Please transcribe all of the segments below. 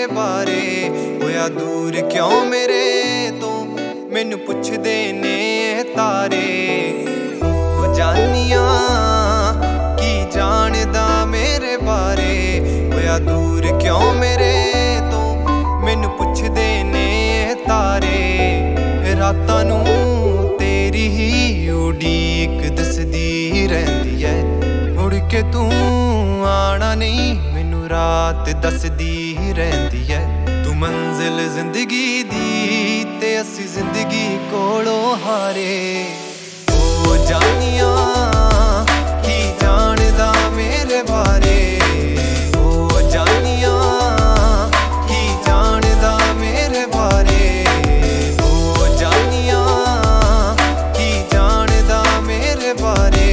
मेरे बारे होया दूर क्यों मेरे तो मैनू पुछदे ने तारे ओ जानिया की जानदा मेरे बारे होया दूर क्यों मेरे तो मैनू पुछदे ने तारे रातां नू तेरी ही उड़ीक दसदी रहिंदी है मुड़ के तू आना नहीं मैनू रात दसदी रहिंदी है तू मंजिल जिंदगी दी ते असी जिंदगी कोलों हारे ओ जानिया की जानदा मेरे बारे ओ जानिया की जानदा मेरे बारे ओ जानिया की जानदा मेरे बारे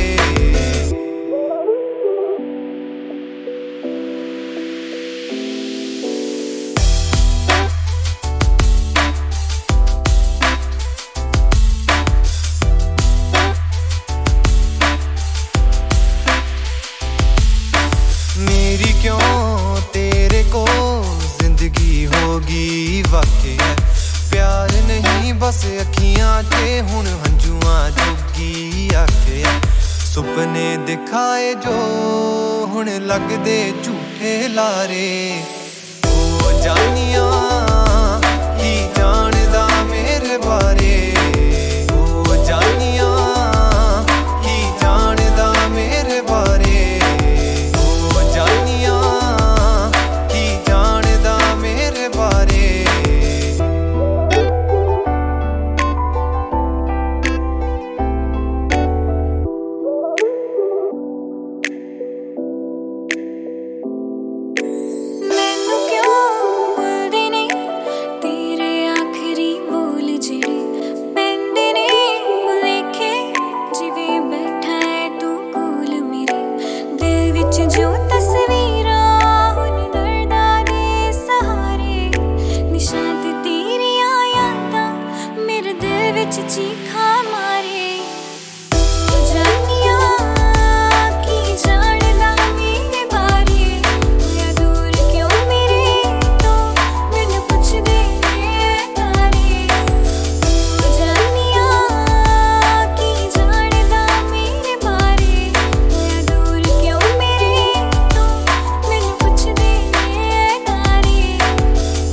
मेरी क्यों तेरे को जिंदगी होगी वाकई प्यार नहीं बस अखियां ते हुण हंजुआं जोगी आखे सुपने दिखाए जो हुण लगदे झूठे लारे ओ जानिया